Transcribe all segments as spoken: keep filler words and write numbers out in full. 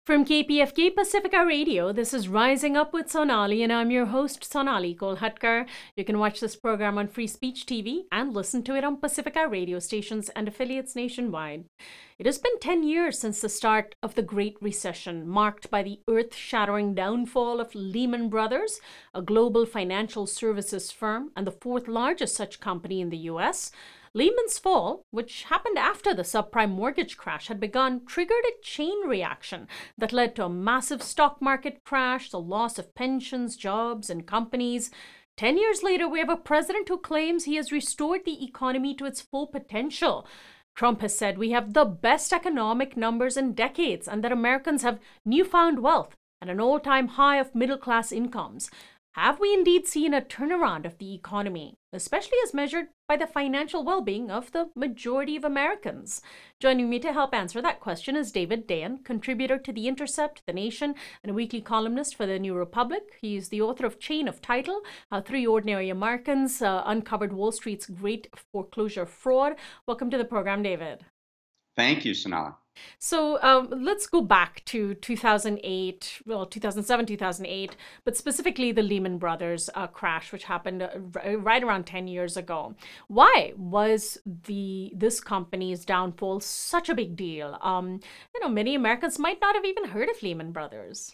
From K P F K Pacifica Radio, this is Rising Up with Sonali, and I'm your host, Sonali Kolhatkar. You can watch this program on Free Speech T V and listen to it on Pacifica radio stations and affiliates nationwide. It has been ten years since the start of the Great Recession, marked by the earth-shattering downfall of Lehman Brothers, a global financial services firm and the fourth largest such company in the U S. Lehman's fall, which happened after the subprime mortgage crash had begun, triggered a chain reaction that led to a massive stock market crash, the loss of pensions, jobs, and companies. Ten years later, we have a president who claims he has restored the economy to its full potential. Trump has said we have the best economic numbers in decades and that Americans have newfound wealth and an all-time high of middle-class incomes. Have we indeed seen a turnaround of the economy, especially as measured by the financial well-being of the majority of Americans? Joining me to help answer that question is David Dayen, contributor to The Intercept, The Nation, and a weekly columnist for the New Republic. He is the author of Chain of Title, How Three Ordinary Americans uh, Uncovered Wall Street's Great Foreclosure Fraud. Welcome to the program, David. Thank you, Sonali. So um, let's go back to two thousand eight, well, two thousand seven, two thousand eight, but specifically the Lehman Brothers uh, crash, which happened uh, right around ten years ago. Why was the this company's downfall such a big deal? Um, you know, many Americans might not have even heard of Lehman Brothers.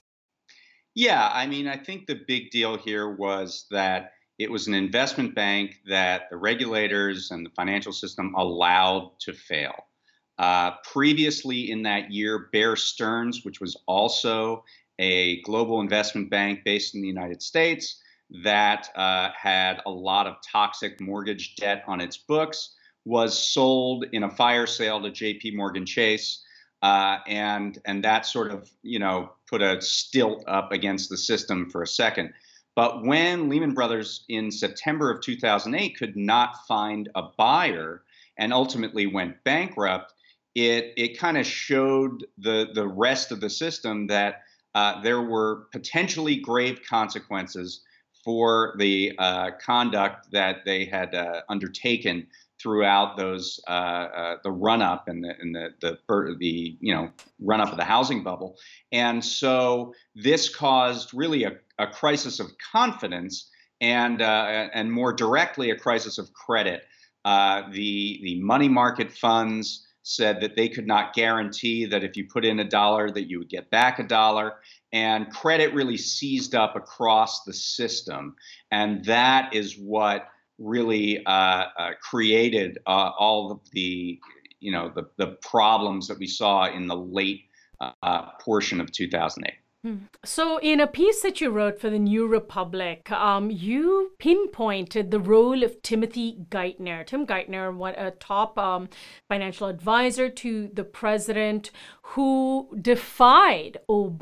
Yeah, I mean, I think the big deal here was that it was an investment bank that the regulators and the financial system allowed to fail. Uh, previously in that year, Bear Stearns, which was also a global investment bank based in the United States that uh, had a lot of toxic mortgage debt on its books, was sold in a fire sale to J P Morgan Chase. Uh, and and that sort of, you know, put a stilt up against the system for a second. But when Lehman Brothers in September of two thousand eight could not find a buyer and ultimately went bankrupt, it it kind of showed the the rest of the system that uh, there were potentially grave consequences for the uh, conduct that they had uh, undertaken throughout those uh, uh, the run up and the and the the, the you know run up of the housing bubble, and so this caused really a, a crisis of confidence and uh, and more directly a crisis of credit. Uh, the the money market funds said that they could not guarantee that if you put in a dollar that you would get back a dollar, and credit really seized up across the system, and that is what really uh, uh, created uh, all of the you know the the problems that we saw in the late uh, portion of two thousand eight. So in a piece that you wrote for the New Republic, um, you pinpointed the role of Timothy Geithner. Tim Geithner, what a top um, financial advisor to the president, who defied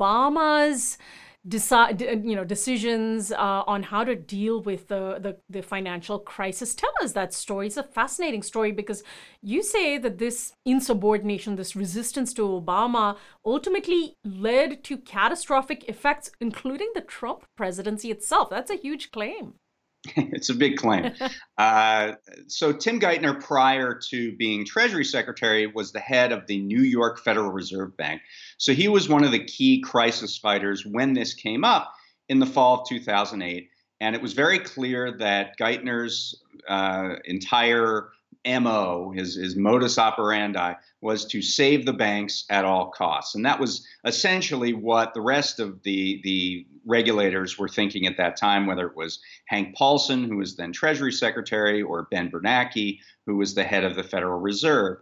Obama's decide, you know, decisions uh, on how to deal with the, the, the financial crisis. Tell us that story. It's a fascinating story because you say that this insubordination, this resistance to Obama ultimately led to catastrophic effects, including the Trump presidency itself. That's a huge claim. It's a big claim. uh, so Tim Geithner, prior to being Treasury Secretary, was the head of the New York Federal Reserve Bank. So he was one of the key crisis fighters when this came up in the fall of two thousand eight. And it was very clear that Geithner's uh, entire M O, his, his modus operandi, was to save the banks at all costs. And that was essentially what the rest of the, the regulators were thinking at that time, whether it was Hank Paulson, who was then Treasury Secretary, or Ben Bernanke, who was the head of the Federal Reserve.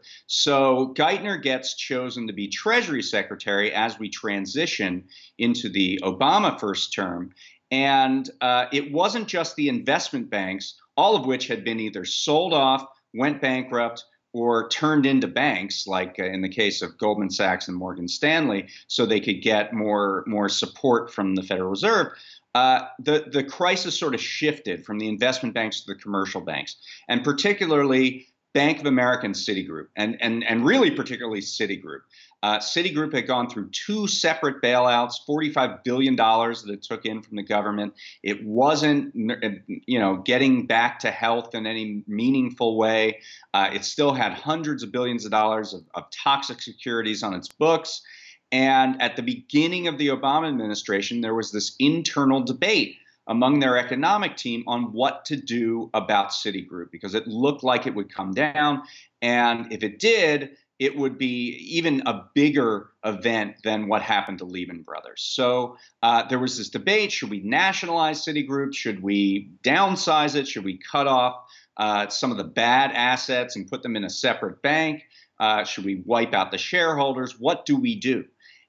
So Geithner gets chosen to be Treasury Secretary as we transition into the Obama first term. And uh, it wasn't just the investment banks, all of which had been either sold off, went bankrupt, or turned into banks, like uh, in the case of Goldman Sachs and Morgan Stanley, so they could get more, more support from the Federal Reserve. Uh, the, the crisis sort of shifted from the investment banks to the commercial banks, and particularly Bank of America and Citigroup, and, and, and really particularly Citigroup. Uh, Citigroup had gone through two separate bailouts, forty-five billion dollars that it took in from the government. It wasn't, you know, getting back to health in any meaningful way. Uh, it still had hundreds of billions of dollars of, of toxic securities on its books. And at the beginning of the Obama administration, there was this internal debate among their economic team on what to do about Citigroup because it looked like it would come down. And if it did, it would be even a bigger event than what happened to Lehman Brothers. So uh, there was this debate: should we nationalize Citigroup? Should we downsize it? Should we cut off uh, some of the bad assets and put them in a separate bank? Uh, should we wipe out the shareholders? What do we do?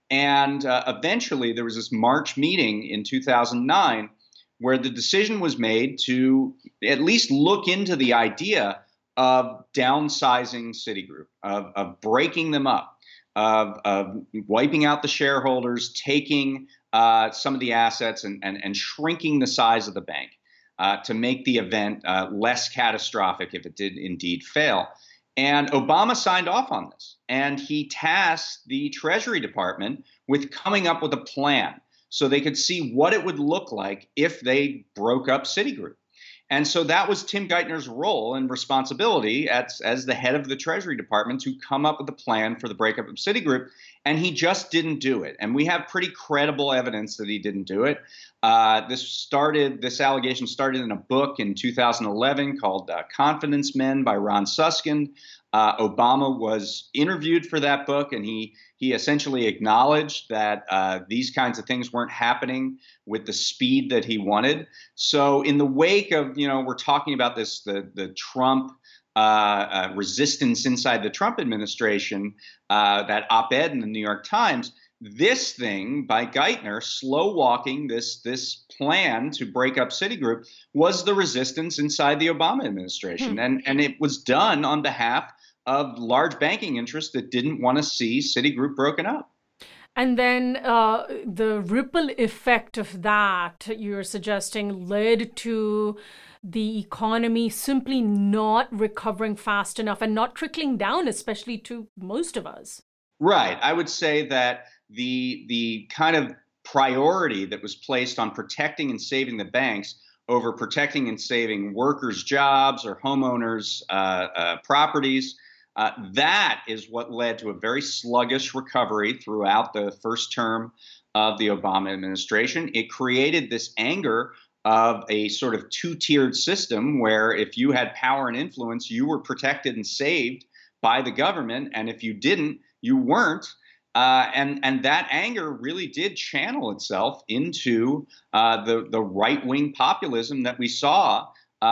And uh, eventually, there was this March meeting in two thousand nine where the decision was made to at least look into the idea of downsizing Citigroup, of, of breaking them up, of, of wiping out the shareholders, taking uh, some of the assets and, and, and shrinking the size of the bank uh, to make the event uh, less catastrophic if it did indeed fail. And Obama signed off on this, and he tasked the Treasury Department with coming up with a plan so they could see what it would look like if they broke up Citigroup. And so that was Tim Geithner's role and responsibility as, as the head of the Treasury Department to come up with a plan for the breakup of Citigroup. And he just didn't do it. And we have pretty credible evidence that he didn't do it. Uh, this started, this allegation started in a book in two thousand eleven called uh, Confidence Men by Ron Suskind. Uh, Obama was interviewed for that book, and he he essentially acknowledged that uh, these kinds of things weren't happening with the speed that he wanted. So in the wake of, you know, we're talking about this, the, the Trump uh, uh, resistance inside the Trump administration, uh, that op-ed in the New York Times, this thing by Geithner, slow walking this, this plan to break up Citigroup, was the resistance inside the Obama administration. Hmm. And, and it was done on behalf of large banking interests that didn't want to see Citigroup broken up. And then uh, the ripple effect of that, you're suggesting, led to the economy simply not recovering fast enough and not trickling down, especially to most of us. Right. I would say that the the kind of priority that was placed on protecting and saving the banks over protecting and saving workers' jobs or homeowners' uh, uh, properties, Uh, that is what led to a very sluggish recovery throughout the first term of the Obama administration. It created this anger of a sort of two-tiered system where if you had power and influence, you were protected and saved by the government, and if you didn't, you weren't. Uh, and and that anger really did channel itself into uh, the the right-wing populism that we saw,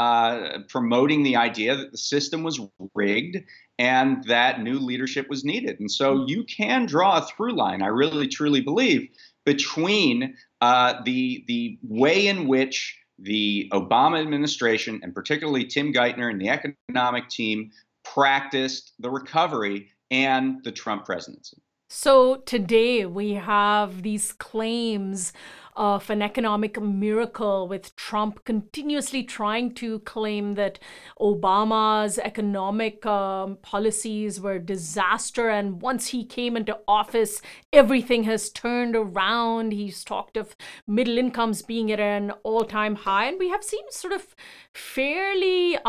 uh, promoting the idea that the system was rigged and that new leadership was needed. And so you can draw a through line, I really truly believe, between uh, the the way in which the Obama administration, and particularly Tim Geithner and the economic team, practiced the recovery and the Trump presidency. So today we have these claims of an economic miracle, with Trump continuously trying to claim that Obama's economic um, policies were disaster. And once he came into office, everything has turned around. He's talked of middle incomes being at an all-time high. And we have seen sort of fairly,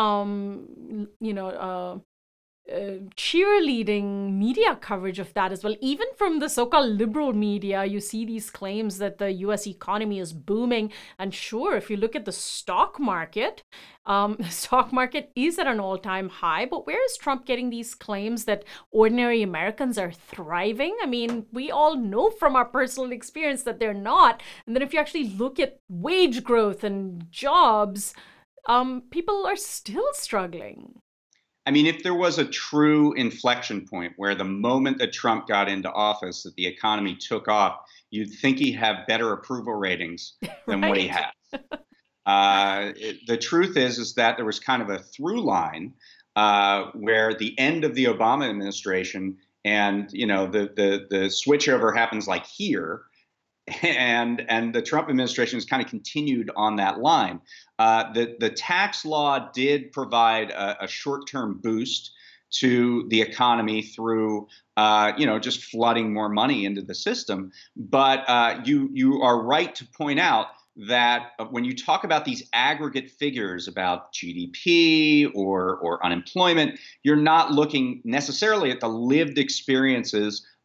um, you know, uh, Uh, cheerleading media coverage of that as well. Even from the so-called liberal media, you see these claims that the U S economy is booming. And sure, if you look at the stock market, um, the stock market is at an all-time high. But where is Trump getting these claims that ordinary Americans are thriving? I mean, we all know from our personal experience that they're not. And then if you actually look at wage growth and jobs, um, people are still struggling. I mean, if there was a true inflection point where the moment that Trump got into office, that the economy took off, you'd think he'd have better approval ratings than right. what he has. uh, it, the truth is, is that there was kind of a through line uh, where the end of the Obama administration and, you know, the the the switchover happens like here. And and the Trump administration has kind of continued on that line. Uh, the the tax law did provide a, a short-term boost to the economy through uh, you know just flooding more money into the system. But uh, you you are right to point out that when you talk about these aggregate figures about G D P or or unemployment, you're not looking necessarily at the lived experiences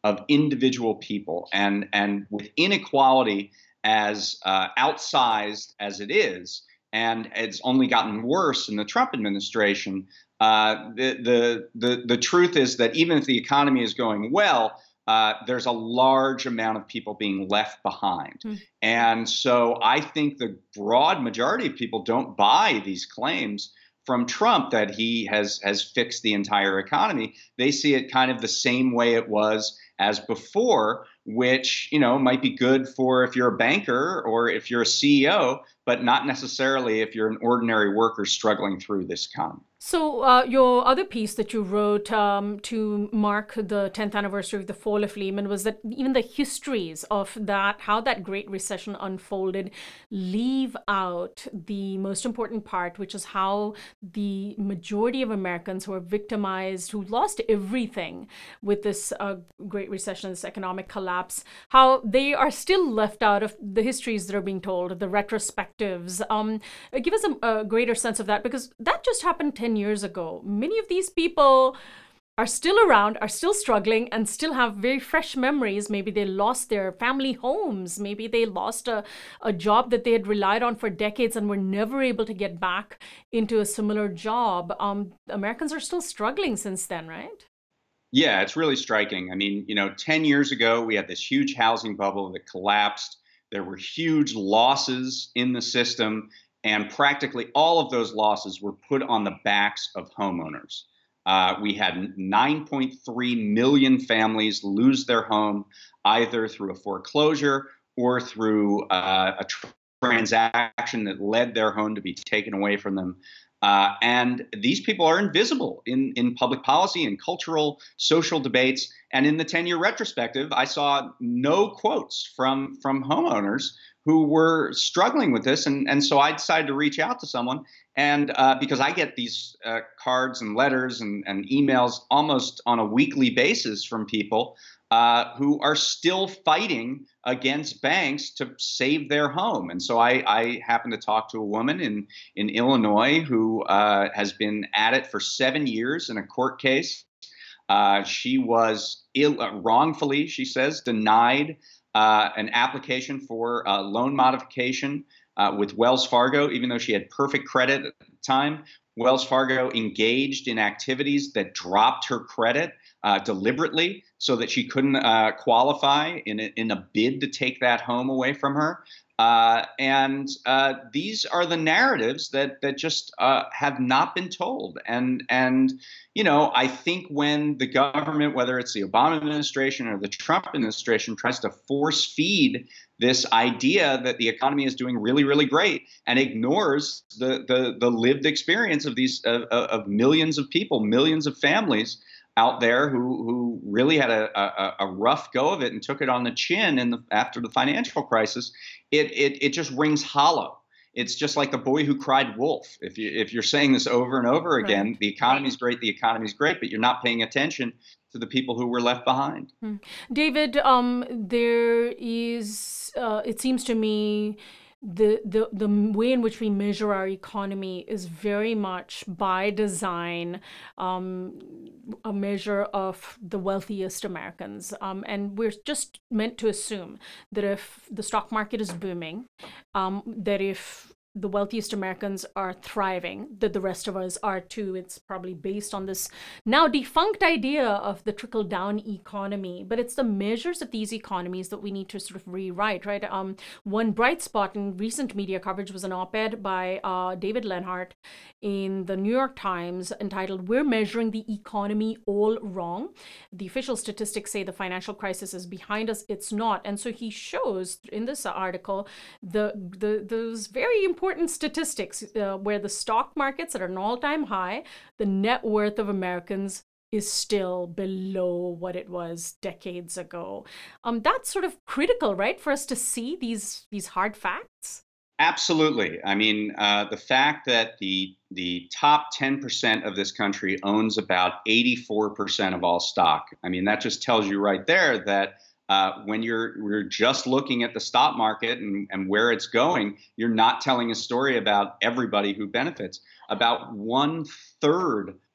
of individual people. And, and with inequality as uh, outsized as it is, and it's only gotten worse in the Trump administration, uh, the, the, the, the truth is that even if the economy is going well, uh, there's a large amount of people being left behind. Mm. And so I think the broad majority of people don't buy these claims from Trump that he has has fixed the entire economy. They see it kind of the same way it was as before, which, you know, might be good for if you're a banker or if you're a C E O, but not necessarily if you're an ordinary worker struggling through this economy. So uh, your other piece that you wrote um, to mark the tenth anniversary of the fall of Lehman was that even the histories of that, how that Great Recession unfolded, leave out the most important part, which is how the majority of Americans who are victimized, who lost everything with this uh, Great Recession, this economic collapse, how they are still left out of the histories that are being told, the retrospectives. Um, give us a, a greater sense of that, because that just happened ten years ago. Many of these people are still around, are still struggling, and still have very fresh memories. Maybe they lost their family homes. Maybe they lost a, a job that they had relied on for decades and were never able to get back into a similar job. Um, Americans are still struggling since then, right? Yeah, it's really striking. I mean, you know, ten years ago, we had this huge housing bubble that collapsed. There were huge losses in the system. And practically all of those losses were put on the backs of homeowners. Uh, we had nine point three million families lose their home either through a foreclosure or through uh, a tr- transaction that led their home to be taken away from them. Uh, and these people are invisible in, in public policy and cultural, social debates. And in the ten-year retrospective, I saw no quotes from, from homeowners who were struggling with this. And, and so I decided to reach out to someone. And uh, because I get these uh, cards and letters and, and emails almost on a weekly basis from people uh, who are still fighting against banks to save their home. And so I, I happened to talk to a woman in, in Illinois who uh, has been at it for seven years in a court case. Uh, she was ill, uh, wrongfully, she says, denied Uh, an application for uh, loan modification uh, with Wells Fargo, even though she had perfect credit at the time. Wells Fargo engaged in activities that dropped her credit uh, deliberately so that she couldn't uh, qualify in a, in a bid to take that home away from her. Uh, and uh, these are the narratives that that just uh, have not been told. And and you know, I think when the government, whether it's the Obama administration or the Trump administration, tries to force feed this idea that the economy is doing really, really great and ignores the the, the lived experience of these of, of millions of people, millions of families out there who who really had a, a, a rough go of it and took it on the chin in the, after the financial crisis, it, it it just rings hollow. It's just like the boy who cried wolf. If you if you're saying this over and over again, right. The economy's great, the economy's great, but you're not paying attention to the people who were left behind. Hmm. David, um, there is, uh, it seems to me, the, the the way in which we measure our economy is very much by design um, a measure of the wealthiest Americans. Um, and we're just meant to assume that if the stock market is booming, um, that if the wealthiest Americans are thriving, that the rest of us are too. It's probably based on this now defunct idea of the trickle-down economy, but it's the measures of these economies that we need to sort of rewrite, right? Um, one bright spot in recent media coverage was an op-ed by uh, David Lenhart in the New York Times entitled, "We're Measuring the Economy All Wrong. The official statistics say the financial crisis is behind us. It's not." And so he shows in this article the, the those very important important statistics uh, where the stock market's at an all-time high, the net worth of Americans is still below what it was decades ago. Um, that's sort of critical, right, for us to see these these hard facts? Absolutely. I mean, uh, the fact that the the top ten percent of this country owns about eighty-four percent of all stock. I mean, that just tells you right there that Uh, when you're we're just looking at the stock market and, and where it's going, you're not telling a story about everybody who benefits. About one third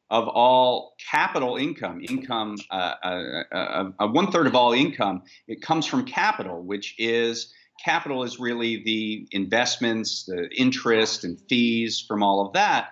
of all capital income, income, uh, uh, uh, uh, one third of all income, it comes from capital, which is capital is really the investments, the interest and fees from all of that.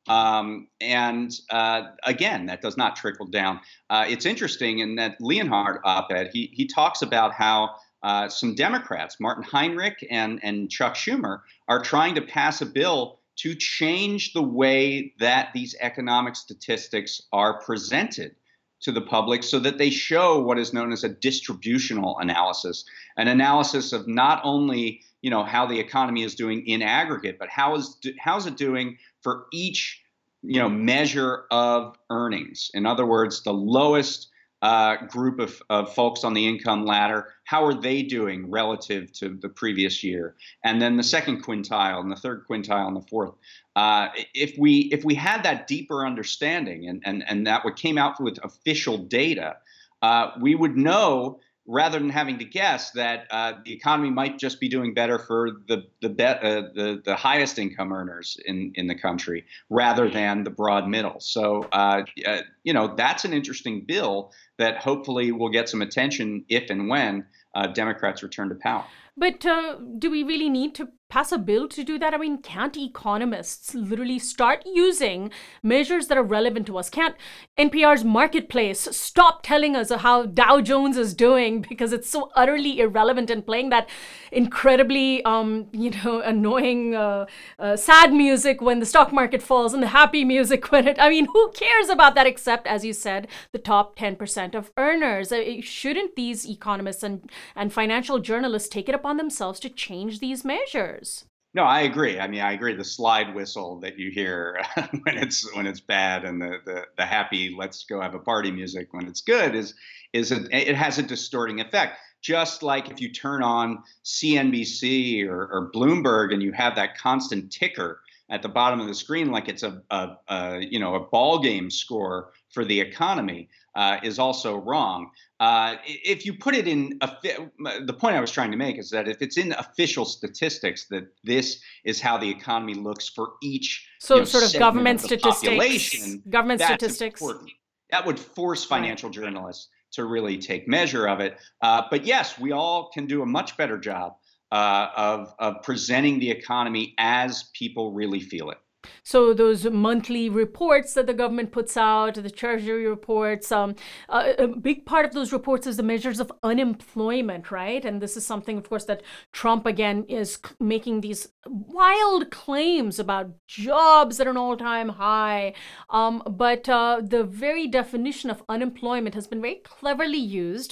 Um, and uh, again, that does not trickle down. Uh, it's interesting in that Leonhardt op-ed, he, he talks about how uh, some Democrats, Martin Heinrich and, and Chuck Schumer, are trying to pass a bill to change the way that these economic statistics are presented to the public so that they show what is known as a distributional analysis, an analysis of not only, you know, how the economy is doing in aggregate, but how is how is it doing for each, you know, measure of earnings. In other words, the lowest uh, group of, of folks on the income ladder, how are they doing relative to the previous year? And then the second quintile and the third quintile and the fourth. Uh, if we if we had that deeper understanding and and and that what came out with official data, uh, we would know, rather than having to guess, that uh, the economy might just be doing better for the the, be- uh, the the highest income earners in, in the country, rather than the broad middle. So uh, uh, you know, that's an interesting bill that hopefully will get some attention if and when uh, Democrats return to power. But uh, do we really need to pass a bill to do that? I mean, can't economists literally start using measures that are relevant to us? Can't N P R's Marketplace stop telling us how Dow Jones is doing because it's so utterly irrelevant and playing that incredibly, um, you know, annoying, uh, uh, sad music when the stock market falls and the happy music when it, I mean, who cares about that except, as you said, the top ten percent of earners? Uh, Shouldn't these economists and, and financial journalists take it upon themselves to change these measures? No, I agree. I mean, I agree. The slide whistle that you hear when it's when it's bad, and the, the the happy "let's go have a party" music when it's good is is a, it has a distorting effect. Just like if you turn on C N B C or, or Bloomberg and you have that constant ticker at the bottom of the screen, like it's a, a, a you know a ball game score for the economy, uh, is also wrong. Uh, if you put it in, the point I was trying to make is that if it's in official statistics that this is how the economy looks for each, so you know, sort of government of statistics, government statistics, important. That would force financial right. journalists to really take measure of it. Uh, but yes, we all can do a much better job uh, of of presenting the economy as people really feel it. So those monthly reports that the government puts out, the Treasury reports, um, uh, a big part of those reports is the measures of unemployment, right? And this is something, of course, that Trump, again, is making these wild claims about jobs at an all-time high. Um, but uh, the very definition of unemployment has been very cleverly used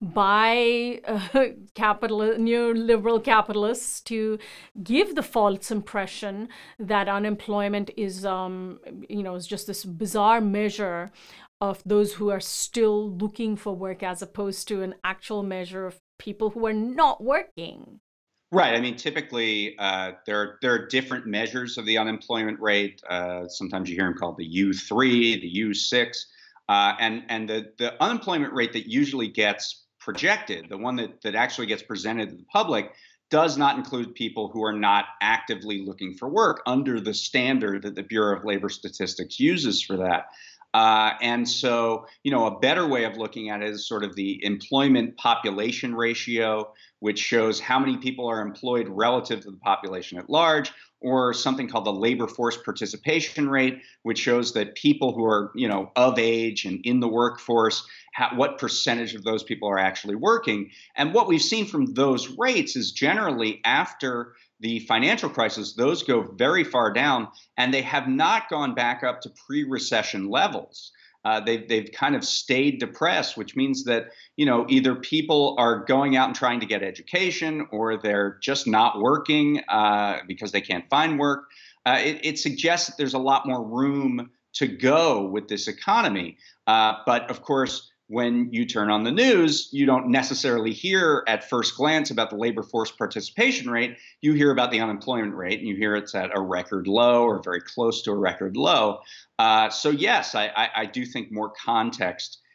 by uh, capital, neoliberal capitalists to give the false impression that unemployment is, um, you know, is just this bizarre measure of those who are still looking for work as opposed to an actual measure of people who are not working. Right. I mean, typically uh, there there are different measures of the unemployment rate. Uh, sometimes you hear them called the U three, the U six, uh, and and the the unemployment rate that usually gets projected, the one that that actually gets presented to the public, does not include people who are not actively looking for work under the standard that the Bureau of Labor Statistics uses for that. Uh, and so, you know, a better way of looking at it is sort of the employment population ratio, which shows how many people are employed relative to the population at large, or something called the labor force participation rate, which shows that people who are, you know, of age and in the workforce, how, what percentage of those people are actually working. And what we've seen from those rates is generally after the financial crisis, those go very far down, and they have not gone back up to pre-recession levels. Uh, they've they've kind of stayed depressed, which means that, you know, either people are going out and trying to get education, or they're just not working uh, because they can't find work. Uh, it, it suggests that there's a lot more room to go with this economy. Uh, but of course, when you turn on the news, you don't necessarily hear at first glance about the labor force participation rate. You hear about the unemployment rate, and you hear it's at a record low or very close to a record low. Uh, so yes, I, I, I do think more context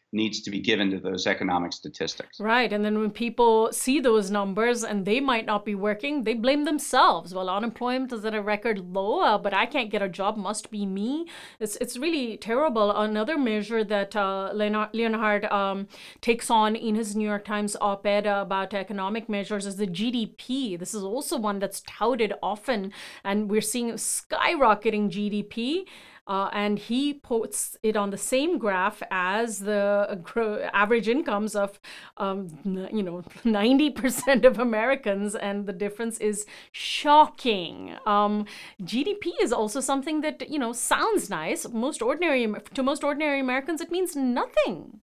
needs to be given to those economic statistics. Right. And then when people see those numbers and they might not be working, they blame themselves. Well, unemployment is at a record low, uh, but I can't get a job, must be me. It's it's really terrible. Another measure that uh, Leonard, Leonhard um, takes on in his New York Times op-ed about economic measures is the G D P. This is also one that's touted often, and we're seeing skyrocketing G D P. Uh, and he puts it on the same graph as the gro- average incomes of, um, n- you know, ninety percent of Americans, and the difference is shocking. Um, G D P is also something that, you know, sounds nice. Most ordinary to most ordinary Americans, it means nothing.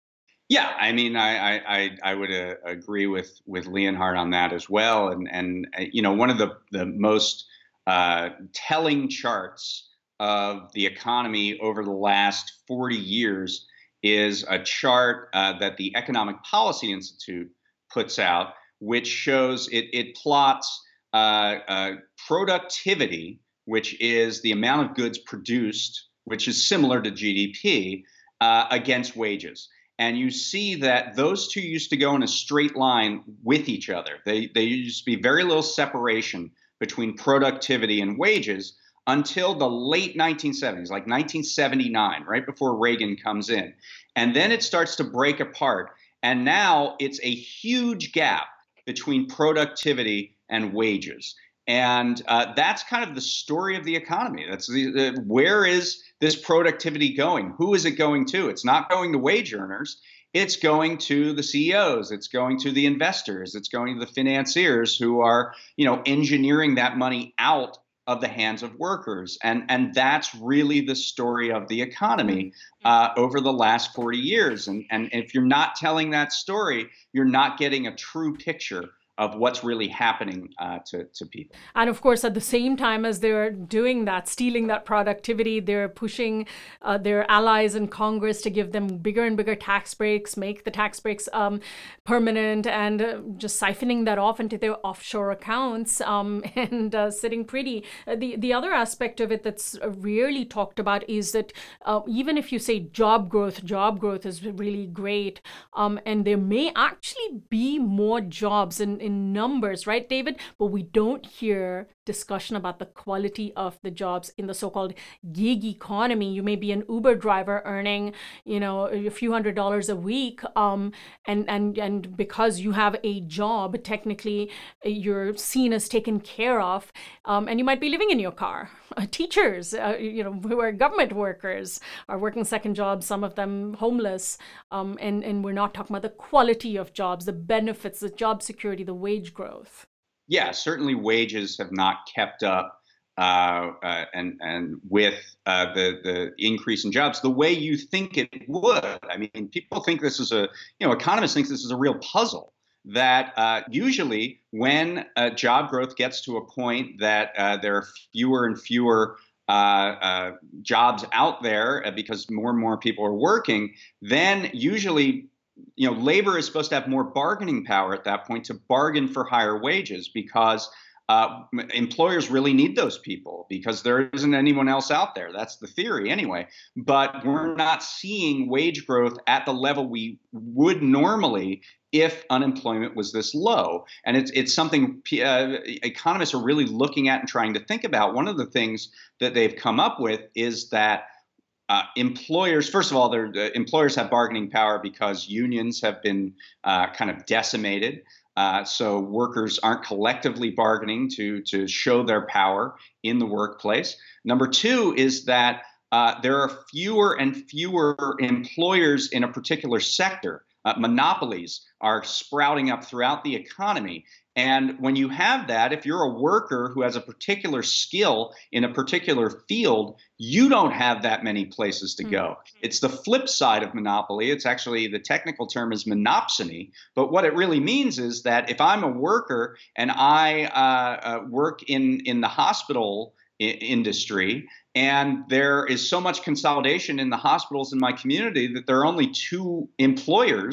Yeah, I mean, I I I, I would uh, agree with with Leonhard on that as well. And and uh, you know, one of the the most uh, telling charts of the economy over the last forty years is a chart uh, that the Economic Policy Institute puts out, which shows it it plots uh, uh, productivity, which is the amount of goods produced, which is similar to G D P, uh, against wages. And you see that those two used to go in a straight line with each other. They, they used to be very little separation between productivity and wages until the late nineteen seventies, like nineteen seventy-nine, right before Reagan comes in. And then it starts to break apart. And now it's a huge gap between productivity and wages. And uh, that's kind of the story of the economy. That's the, the, where is this productivity going? Who is it going to? It's not going to wage earners. It's going to the C E Os. It's going to the investors. It's going to the financiers who are, you know, engineering that money out of the hands of workers. And, and that's really the story of the economy uh, over the last forty years. And, and if you're not telling that story, you're not getting a true picture of what's really happening uh, to, to people. And of course, at the same time as they're doing that, stealing that productivity, they're pushing uh, their allies in Congress to give them bigger and bigger tax breaks, make the tax breaks um, permanent, and uh, just siphoning that off into their offshore accounts um, and uh, sitting pretty. Uh, the, the other aspect of it that's rarely talked about is that uh, even if you say job growth, job growth is really great, um, and there may actually be more jobs in in numbers, right, David? But we don't hear discussion about the quality of the jobs in the so-called gig economy. You may be an Uber driver earning, you know, a few hundred dollars a week, um, and and and because you have a job, technically you're seen as taken care of, um, and you might be living in your car. Uh, teachers, uh, you know, who are government workers, are working second jobs. Some of them homeless, um, and and we're not talking about the quality of jobs, the benefits, the job security, the wage growth. Yeah, certainly wages have not kept up uh, uh, and and with uh, the the increase in jobs the way you think it would. I mean, people think this is a, you know, economists think this is a real puzzle. That uh, usually when uh, job growth gets to a point that uh, there are fewer and fewer uh, uh, jobs out there uh, because more and more people are working, then usually, you know, labor is supposed to have more bargaining power at that point to bargain for higher wages because uh, employers really need those people because there isn't anyone else out there. That's the theory anyway. But we're not seeing wage growth at the level we would normally if unemployment was this low. And it's it's something uh, economists are really looking at and trying to think about. One of the things that they've come up with is that Uh, employers, first of all, their uh, employers have bargaining power because unions have been uh, kind of decimated. Uh, so workers aren't collectively bargaining to to show their power in the workplace. Number two is that uh, there are fewer and fewer employers in a particular sector. Uh, monopolies are sprouting up throughout the economy. And when you have that, if you're a worker who has a particular skill in a particular field, you don't have that many places to go. Mm-hmm. It's the flip side of monopoly. It's actually, the technical term is monopsony. But what it really means is that if I'm a worker and I uh, uh, work in, in the hospital I- industry, and there is so much consolidation in the hospitals in my community that there are only two employers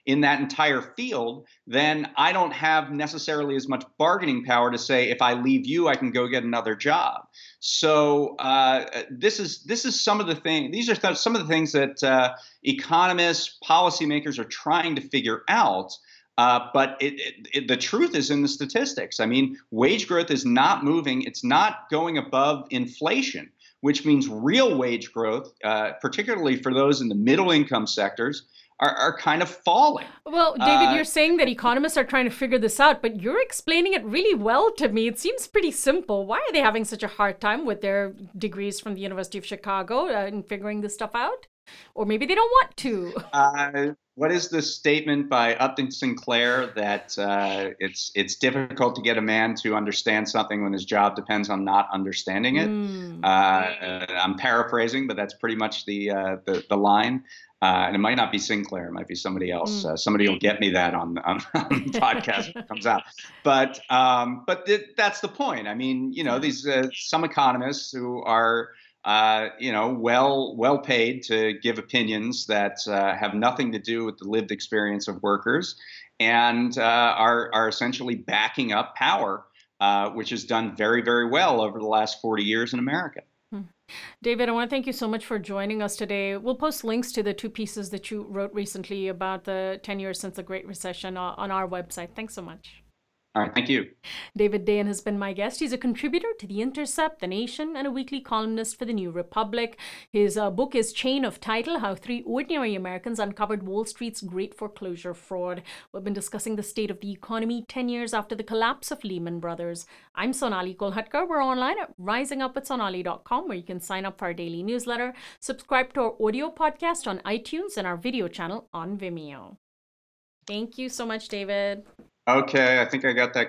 in that entire field, then I don't have necessarily as much bargaining power to say, if I leave you, I can go get another job. So uh, this is this is some of the things. These are th- some of the things that uh, economists, policymakers are trying to figure out. Uh, but it, it, it, the truth is in the statistics. I mean, wage growth is not moving. It's not going above inflation, which means real wage growth, uh, particularly for those in the middle income sectors, are, are kind of falling. Well, David, Uh, you're saying that economists are trying to figure this out, but you're explaining it really well to me. It seems pretty simple. Why are they having such a hard time with their degrees from the University of Chicago uh, in figuring this stuff out? Or maybe they don't want to. Uh, what is the statement by Upton Sinclair that uh, it's it's difficult to get a man to understand something when his job depends on not understanding it? Mm. Uh, I'm paraphrasing, but that's pretty much the uh, the, the line. Uh, and it might not be Sinclair; it might be somebody else. Mm. Uh, somebody will get me that on, on, on the podcast when it comes out. But um, but th- that's the point. I mean, you know, these uh, some economists who are uh, you know well well paid to give opinions that uh, have nothing to do with the lived experience of workers, and uh, are are essentially backing up power, uh, which has done very very well over the last forty years in America. David, I want to thank you so much for joining us today. We'll post links to the two pieces that you wrote recently about the ten years since the Great Recession on our website. Thanks so much. All right, thank you. David Dayen has been my guest. He's a contributor to The Intercept, The Nation, and a weekly columnist for The New Republic. His uh, book is Chain of Title, How Three Ordinary Americans Uncovered Wall Street's Great Foreclosure Fraud. We've been discussing the state of the economy ten years after the collapse of Lehman Brothers. I'm Sonali Kolhatkar. We're online at rising up with sonali dot com, where you can sign up for our daily newsletter, subscribe to our audio podcast on iTunes, and our video channel on Vimeo. Thank you so much, David. Okay, I think I got that